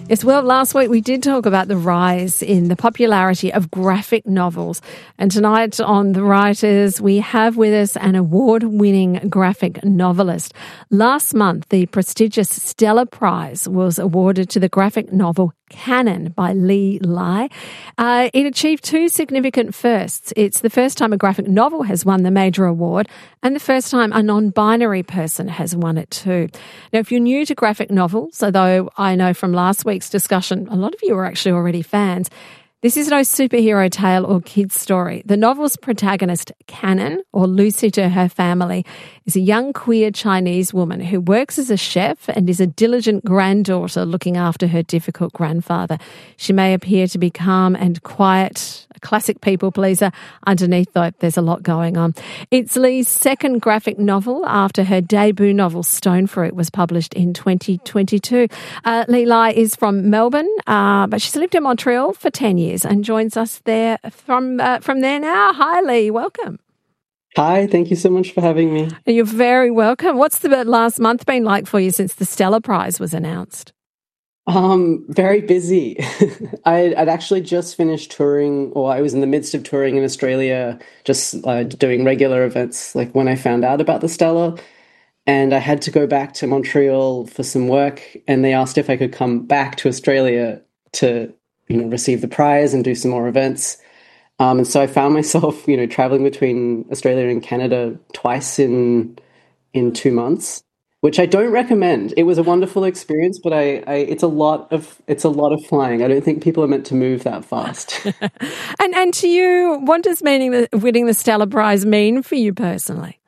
Yes, well, last week we did talk about the rise in the popularity of graphic novels. And tonight on The Writers, we have with us an award-winning graphic novelist. Last month, the prestigious Stella Prize was awarded to the graphic novel Canon by Li Lai. It achieved two significant firsts. It's the first time a graphic novel has won the major award and the first time a non-binary person has won it too. Now, if you're new to graphic novels, although I know from last week's discussion, a lot of you are actually already fans, this is no superhero tale or kid's story. The novel's protagonist, Canon, or Lucy to her family, is a young queer Chinese woman who works as a chef and is a diligent granddaughter looking after her difficult grandfather. She may appear to be calm and quiet, a classic people pleaser. Underneath, though, there's a lot going on. It's Li's second graphic novel after her debut novel, Stone Fruit, was published in 2022. Li Lai is from Melbourne, but she's lived in Montreal for 10 years and joins us there from there now. Hi, Li. Welcome. Hi, thank you so much for having me. You're very welcome. What's the last month been like for you since the Stella Prize was announced? Very busy. I'd actually just finished touring, or I was in the midst of touring in Australia, just doing regular events, like when I found out about the Stella. And I had to go back to Montreal for some work, and they asked if I could come back to Australia to, receive the prize and do some more events. And so I found myself, traveling between Australia and Canada twice in 2 months, which I don't recommend. It was a wonderful experience, but it's a lot of flying. I don't think people are meant to move that fast. And to you, what does winning the Stella Prize mean for you personally?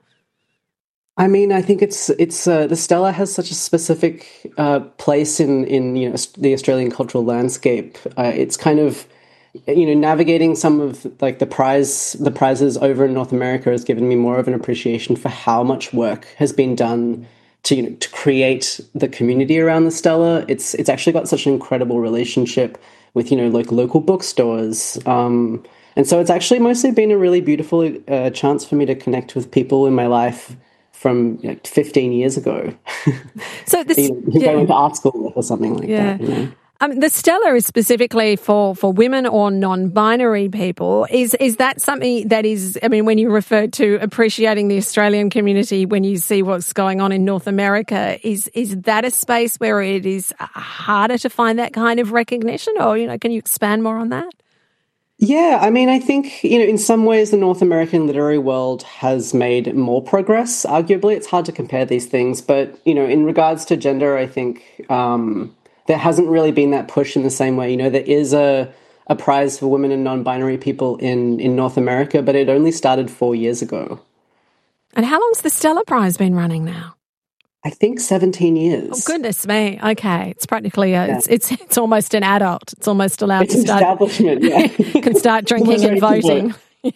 I mean, I think it's the Stella has such a specific place in the Australian cultural landscape. It's kind of navigating some of like the prizes over in North America has given me more of an appreciation for how much work has been done to create the community around the Stella. It's actually got such an incredible relationship with like local bookstores. And so it's actually mostly been a really beautiful chance for me to connect with people in my life from 15 years ago. So this, going to art school or something like that. The Stella is specifically for women or non-binary people. Is that something that is, when you refer to appreciating the Australian community, when you see what's going on in North America, is that a space where it is harder to find that kind of recognition? Or, can you expand more on that? Yeah, I think, in some ways the North American literary world has made more progress, arguably. It's hard to compare these things, but, in regards to gender, I think there hasn't really been that push in the same way. There is a prize for women and non-binary people in North America, but it only started 4 years ago. And how long's the Stella Prize been running now? I think 17 years. Oh, goodness me. Okay. It's practically, it's almost an adult. It's almost allowed to start. Establishment, yeah. Can start drinking and voting.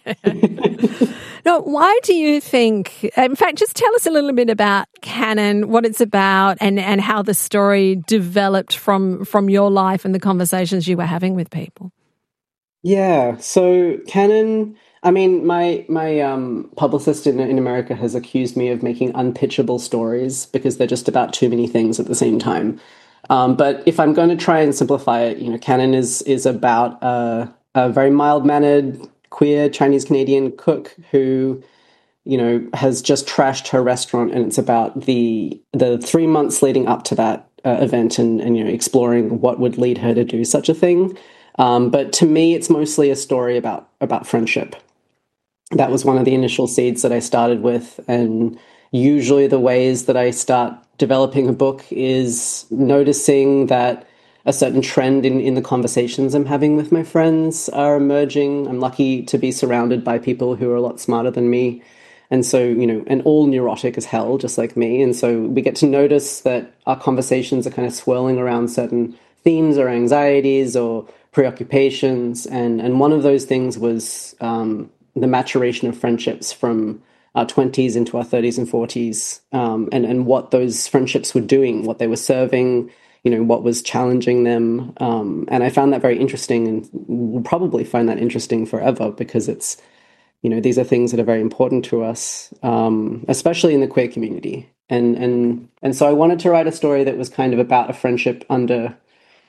No, why do you think, in fact, just tell us a little bit about Canon, what it's about and how the story developed from your life and the conversations you were having with people. Yeah. So Canon, my publicist in America has accused me of making unpitchable stories because they're just about too many things at the same time. But if I'm going to try and simplify it, Canon is about a very mild-mannered, queer Chinese-Canadian cook who, has just trashed her restaurant, and it's about the 3 months leading up to that event and exploring what would lead her to do such a thing. But to me, it's mostly a story about friendship. That was one of the initial seeds that I started with. And usually the ways that I start developing a book is noticing that a certain trend in the conversations I'm having with my friends are emerging. I'm lucky to be surrounded by people who are a lot smarter than me. And so, and all neurotic as hell, just like me. And so we get to notice that our conversations are kind of swirling around certain themes or anxieties or preoccupations. And one of those things was the maturation of friendships from our 20s into our 30s and 40s, and what those friendships were doing, what they were serving, what was challenging them. And I found that very interesting, and will probably find that interesting forever because it's, these are things that are very important to us, especially in the queer community. And so I wanted to write a story that was kind of about a friendship under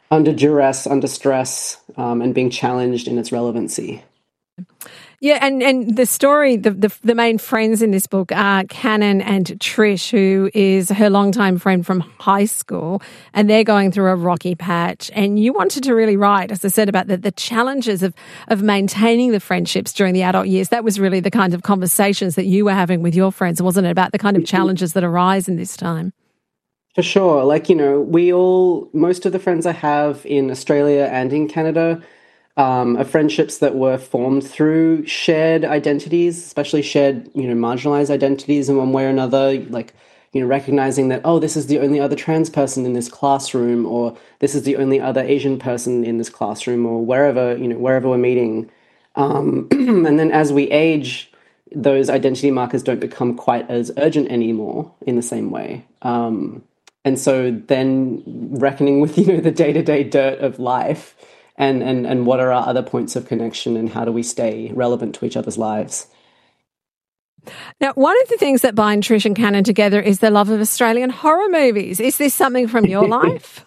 Under duress, under stress, and being challenged in its relevancy. Yeah, and the story, the main friends in this book are Canon and Trish, who is her longtime friend from high school, and they're going through a rocky patch. And you wanted to really write, as I said, about the challenges of maintaining the friendships during the adult years. That was really the kind of conversations that you were having with your friends, wasn't it? About the kind of challenges that arise in this time. For sure. Like, most of the friends I have in Australia and in Canada are friendships that were formed through shared identities, especially shared, marginalized identities in one way or another. Like, recognizing that, oh, this is the only other trans person in this classroom, or this is the only other Asian person in this classroom, or wherever we're meeting. And then as we age, those identity markers don't become quite as urgent anymore in the same way. And so then reckoning with, the day-to-day dirt of life and what are our other points of connection and how do we stay relevant to each other's lives. Now, one of the things that bind Trish and Canon together is their love of Australian horror movies. Is this something from your life?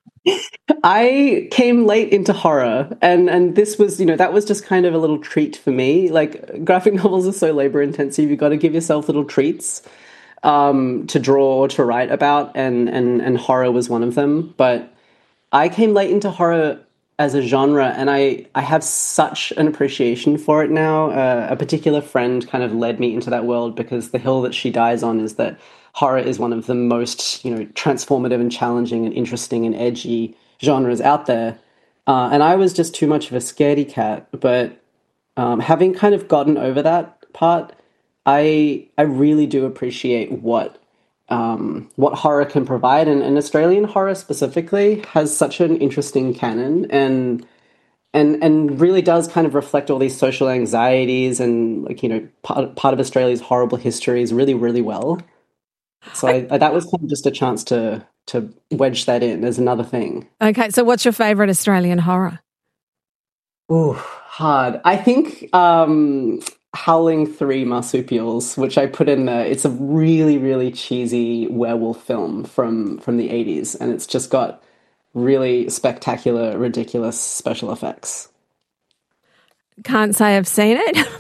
I came late into horror, and this was, that was just kind of a little treat for me. Like, graphic novels are so labor intensive, you've got to give yourself little treats to draw or to write about, and horror was one of them. But I came late into horror as a genre, and I have such an appreciation for it now. A particular friend kind of led me into that world because the hill that she dies on is that horror is one of the most, transformative and challenging and interesting and edgy genres out there. And I was just too much of a scaredy cat. But having kind of gotten over that part, I really do appreciate what horror can provide, and Australian horror specifically has such an interesting canon, and really does kind of reflect all these social anxieties and, like, part of Australia's horrible histories really, really well. So that was kind of just a chance to wedge that in as another thing. Okay, so what's your favourite Australian horror? Ooh, hard. I think Howling 3 Marsupials, which I put in there. It's a really, really cheesy werewolf film from the 80s, and it's just got really spectacular, ridiculous special effects. Can't say I've seen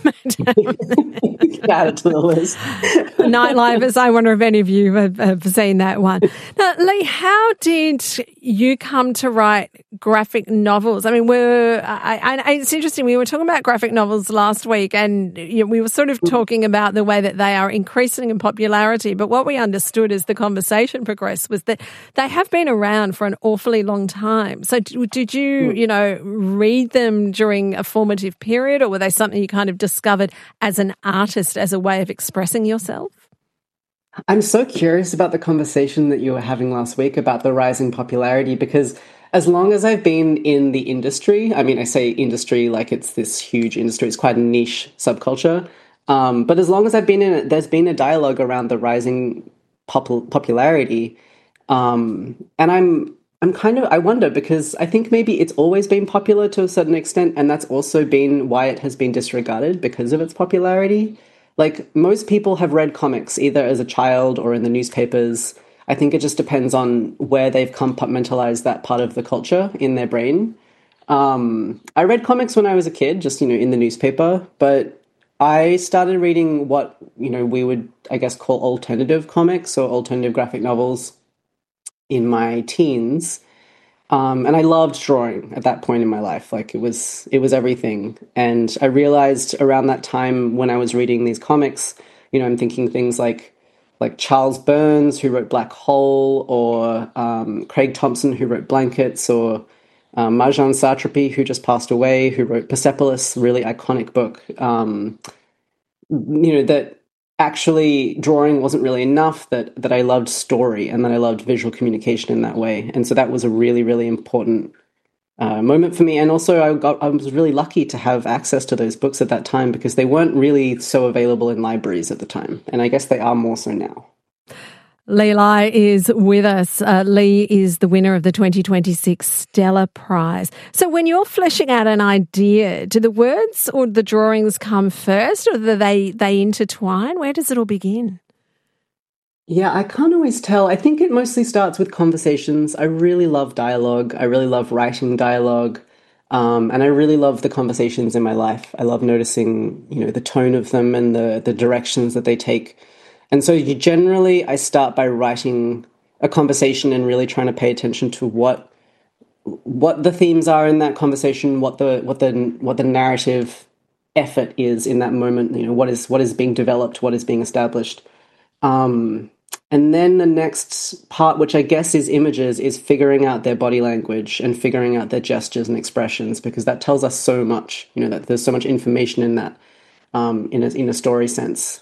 it. Add it to the list. Nightlivers, I wonder if any of you have seen that one. Now, Lee, how did you come to write graphic novels? I mean, it's interesting. We were talking about graphic novels last week, and we were sort of talking about the way that they are increasing in popularity. But what we understood as the conversation progressed was that they have been around for an awfully long time. So did you, read them during a formative period, or were they something you kind of discovered as an artist, as a way of expressing yourself? I'm so curious about the conversation that you were having last week about the rising popularity, because as long as I've been in the industry, I mean, I say industry like it's this huge industry, it's quite a niche subculture. But as long as I've been in it, there's been a dialogue around the rising popularity. And I wonder, because I think maybe it's always been popular to a certain extent, and that's also been why it has been disregarded, because of its popularity. Like, most people have read comics either as a child or in the newspapers. I think it just depends on where they've compartmentalized that part of the culture in their brain. I read comics when I was a kid, just, in the newspaper, but I started reading what, we would, I guess, call alternative comics or alternative graphic novels in my teens. And I loved drawing at that point in my life. Like, it was everything. And I realized around that time when I was reading these comics, I'm thinking things like Charles Burns, who wrote Black Hole, or Craig Thompson, who wrote Blankets, or Marjane Satrapi, who just passed away, who wrote Persepolis, really iconic book. That actually drawing wasn't really enough, that I loved story and that I loved visual communication in that way. And so that was a really, really important moment for me. And also I was really lucky to have access to those books at that time, because they weren't really so available in libraries at the time. And I guess they are more so now. Lee Lai is with us. Lee is the winner of the 2026 Stella Prize. So when you're fleshing out an idea, do the words or the drawings come first, or do they intertwine? Where does it all begin? Yeah, I can't always tell. I think it mostly starts with conversations. I really love dialogue. I really love writing dialogue. And I really love the conversations in my life. I love noticing, the tone of them and the directions that they take. And so generally I start by writing a conversation and really trying to pay attention to what the themes are in that conversation, what the narrative effort is in that moment, what is being developed, what is being established. Um, and then the next part, which I guess is images, is figuring out their body language and figuring out their gestures and expressions, because that tells us so much. That there's so much information in that, in a story sense.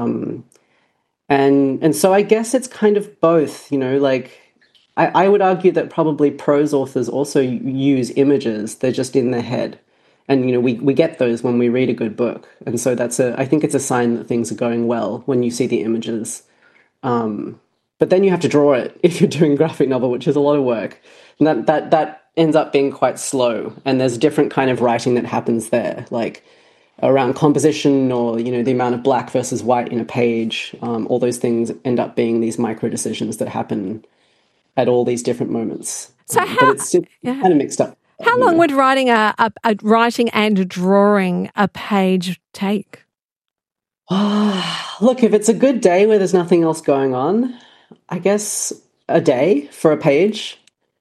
And so I guess it's kind of both. Like I would argue that probably prose authors also use images. They're just in their head. And we get those when we read a good book, and so I think it's a sign that things are going well when you see the images. But then you have to draw it if you're doing graphic novel, which is a lot of work. And that ends up being quite slow. And there's a different kind of writing that happens there, like around composition or, the amount of black versus white in a page. All those things end up being these micro decisions that happen at all these different moments. So But it's yeah. kind of mixed up. How long would writing writing and drawing a page take? Look, if it's a good day where there's nothing else going on, I guess a day for a page.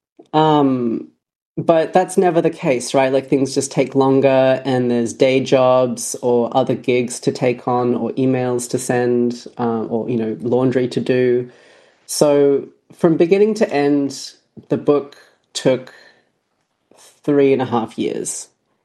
But that's never the case, right? Like things just take longer, and there's day jobs or other gigs to take on, or emails to send, or laundry to do. So from beginning to end, the book took 3.5 years.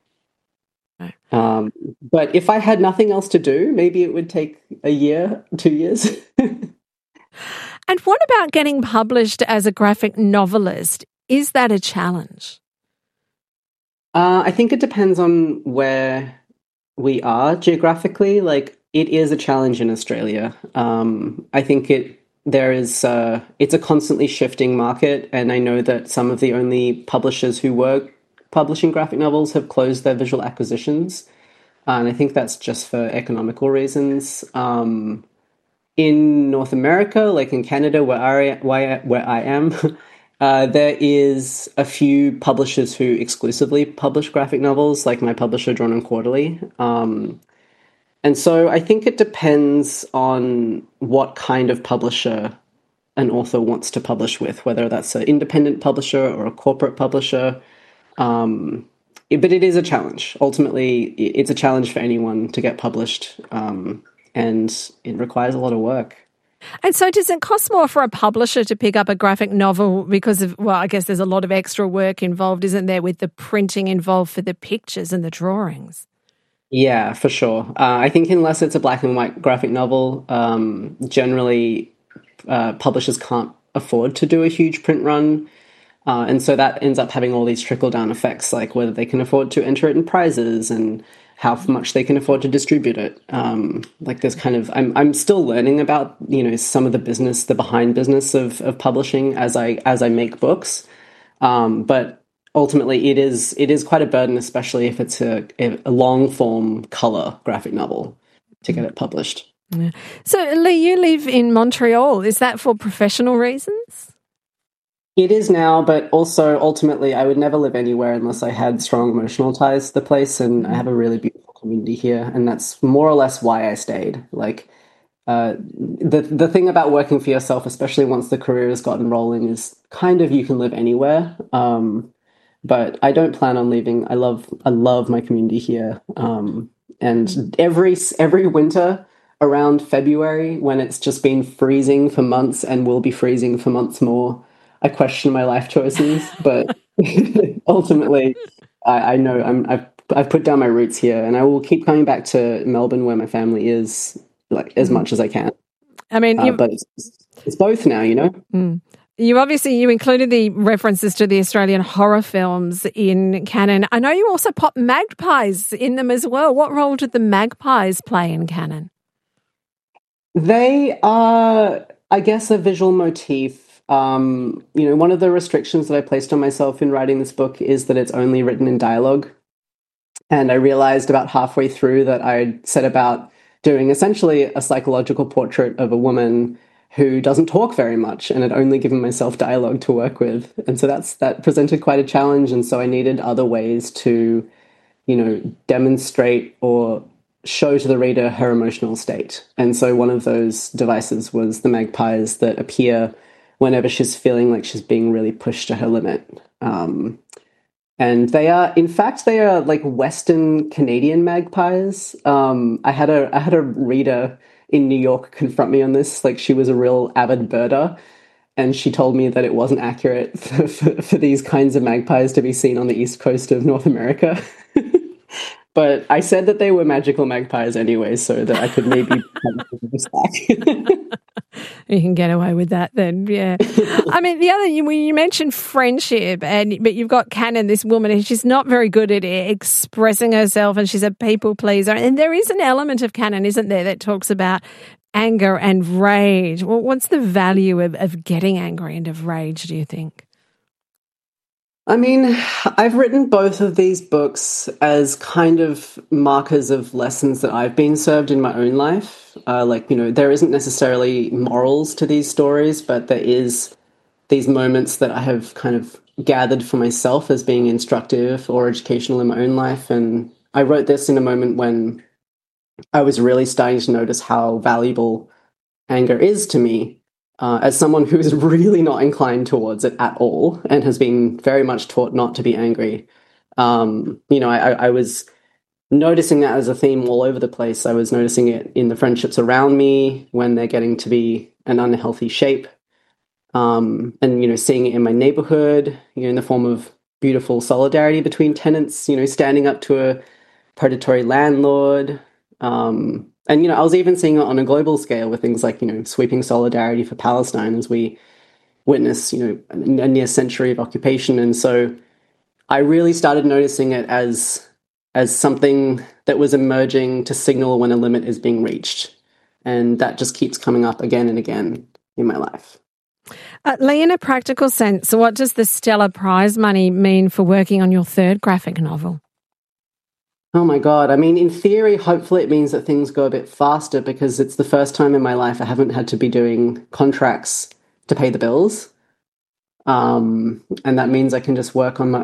But if I had nothing else to do, maybe it would take a year, 2 years. And what about getting published as a graphic novelist? Is that a challenge? I think it depends on where we are geographically. Like, it is a challenge in Australia. I think it's a constantly shifting market, and I know that some of the only publishers who were publishing graphic novels have closed their visual acquisitions, and I think that's just for economical reasons. In North America, like in Canada, where I am, there is a few publishers who exclusively publish graphic novels, like my publisher, Drawn and Quarterly. And so I think it depends on what kind of publisher an author wants to publish with, whether that's an independent publisher or a corporate publisher. But it is a challenge. Ultimately, it's a challenge for anyone to get published, and it requires a lot of work. And so does it cost more for a publisher to pick up a graphic novel because of, well, I guess there's a lot of extra work involved, isn't there, with the printing involved for the pictures and the drawings? Yeah, for sure. I think unless it's a black and white graphic novel, generally publishers can't afford to do a huge print run. And so that ends up having all these trickle-down effects, like whether they can afford to enter it in prizes and how much they can afford to distribute it. Like there's I'm still learning about, some of the behind business of publishing as I make books. But ultimately it is quite a burden, especially if it's a long form color graphic novel, to get it published. Yeah. So Lee, you live in Montreal. Is that for professional reasons? It is now, but also ultimately I would never live anywhere unless I had strong emotional ties to the place, and I have a really beautiful community here, and that's more or less why I stayed. Like, the thing about working for yourself, especially once the career has gotten rolling, is kind of you can live anywhere. But I don't plan on leaving. I love my community here. And every winter around February, when it's just been freezing for months and will be freezing for months more, I question my life choices, but ultimately, I know I've put down my roots here, and I will keep coming back to Melbourne, where my family is, like as much as I can. I mean, but it's both now, You included the references to the Australian horror films in canon. I know you also pop magpies in them as well. What role did the magpies play in canon? They are, I guess, a visual motif. One of the restrictions that I placed on myself in writing this book is that it's only written in dialogue. And I realized about halfway through that I'd set about doing essentially a psychological portrait of a woman who doesn't talk very much, and had only given myself dialogue to work with. And so that presented quite a challenge. And so I needed other ways to, demonstrate or show to the reader her emotional state. And so one of those devices was the magpies that appear whenever she's feeling like she's being really pushed to her limit. And they are like Western Canadian magpies. I had a reader in New York confront me on this. Like, she was a real avid birder, and she told me that it wasn't accurate for these kinds of magpies to be seen on the east coast of North America. But I said that they were magical magpies anyway, so that I could maybe this back. You can get away with that then, yeah. I mean, the other, you mentioned friendship, but you've got Kanan, this woman, and she's not very good at expressing herself, and she's a people pleaser. And there is an element of Kanan, isn't there, that talks about anger and rage. Well, what's the value of getting angry and of rage, do you think? I mean, I've written both of these books as kind of markers of lessons that I've been served in my own life. There isn't necessarily morals to these stories, but there is these moments that I have kind of gathered for myself as being instructive or educational in my own life. And I wrote this in a moment when I was really starting to notice how valuable anger is to me. As someone who is really not inclined towards it at all and has been very much taught not to be angry, I was noticing that as a theme all over the place. I was noticing it in the friendships around me when they're getting to be an unhealthy shape, and seeing it in my neighborhood, in the form of beautiful solidarity between tenants, standing up to a predatory landlord. And I was even seeing it on a global scale with things like, sweeping solidarity for Palestine as we witness, a near century of occupation. And so I really started noticing it as something that was emerging to signal when a limit is being reached. And that just keeps coming up again and again in my life. Lee, in a practical sense, what does the Stella Prize money mean for working on your third graphic novel? Oh my God. I mean, in theory, hopefully it means that things go a bit faster, because it's the first time in my life I haven't had to be doing contracts to pay the bills. And that means I can just work on my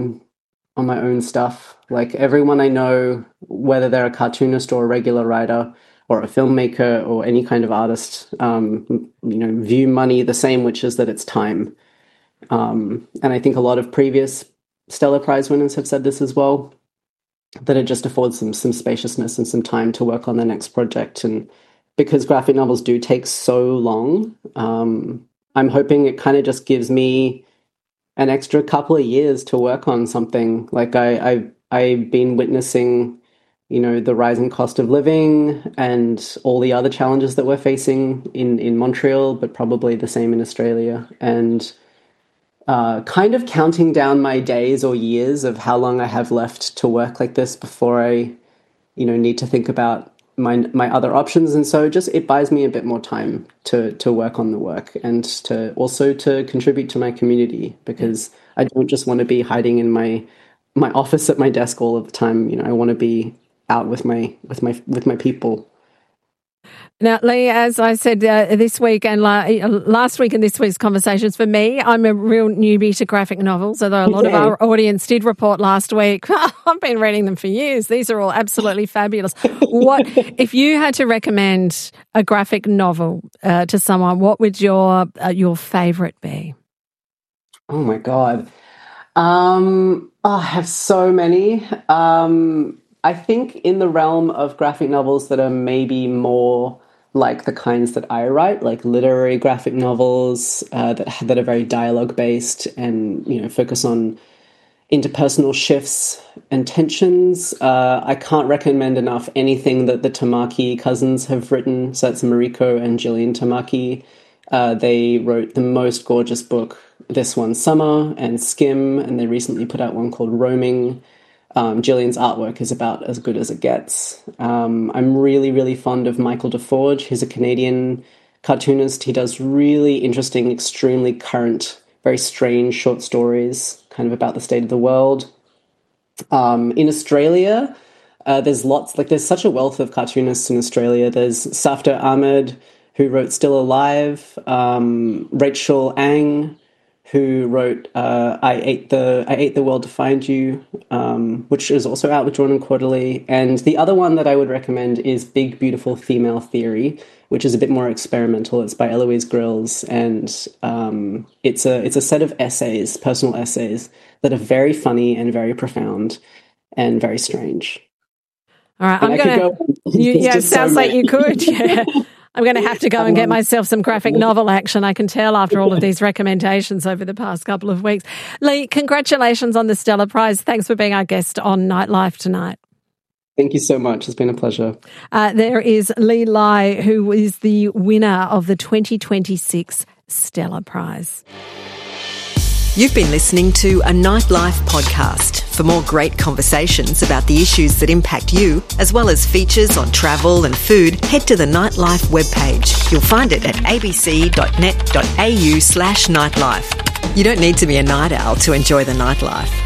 own stuff. Like, everyone I know, whether they're a cartoonist or a regular writer or a filmmaker or any kind of artist, view money the same, which is that it's time. And I think a lot of previous Stella Prize winners have said this as well, that it just affords them some spaciousness and some time to work on the next project. And because graphic novels do take so long, I'm hoping it kind of just gives me an extra couple of years to work on something. Like, I've been witnessing, the rising cost of living and all the other challenges that we're facing in Montreal, but probably the same in Australia. And kind of counting down my days or years of how long I have left to work like this before I, need to think about my other options. And so it buys me a bit more time to work on the work and to also to contribute to my community, because I don't just want to be hiding in my office at my desk all of the time. I want to be out with my people. Now, Lee, as I said this week and last week in this week's conversations, for me, I'm a real newbie to graphic novels, although a lot of our audience did report last week, I've been reading them for years. These are all absolutely fabulous. What if you had to recommend a graphic novel to someone, what would your favourite be? Oh, my God. I have so many. I think in the realm of graphic novels that are maybe more like the kinds that I write, like literary graphic novels that are very dialogue based and focus on interpersonal shifts and tensions. I can't recommend enough anything that the Tamaki cousins have written. So that's Mariko and Gillian Tamaki. They wrote the most gorgeous book this one summer, and Skim, and they recently put out one called Roaming. Gillian's artwork is about as good as it gets. I'm really, really fond of Michael DeForge. He's a Canadian cartoonist. He does really interesting, extremely current, very strange short stories, kind of about the state of the world. In Australia, there's such a wealth of cartoonists in Australia. There's Safdar Ahmed, who wrote Still Alive, Rachel Ang, who wrote I Ate the World to Find You, which is also out with Drawn and Quarterly. And the other one that I would recommend is Big Beautiful Female Theory, which is a bit more experimental. It's by Eloise Grills, and it's a set of essays, personal essays, that are very funny and very profound and very strange. All right, I'm going to... Yeah, it sounds like you could, yeah. I'm going to have to go and get myself some graphic novel action. I can tell after all of these recommendations over the past couple of weeks. Lee, congratulations on the Stella Prize. Thanks for being our guest on Nightlife tonight. Thank you so much. It's been a pleasure. There is Lee Lai, who is the winner of the 2026 Stella Prize. You've been listening to a Nightlife podcast. For more great conversations about the issues that impact you, as well as features on travel and food, head to the Nightlife webpage. You'll find it at abc.net.au/nightlife. You don't need to be a night owl to enjoy the nightlife.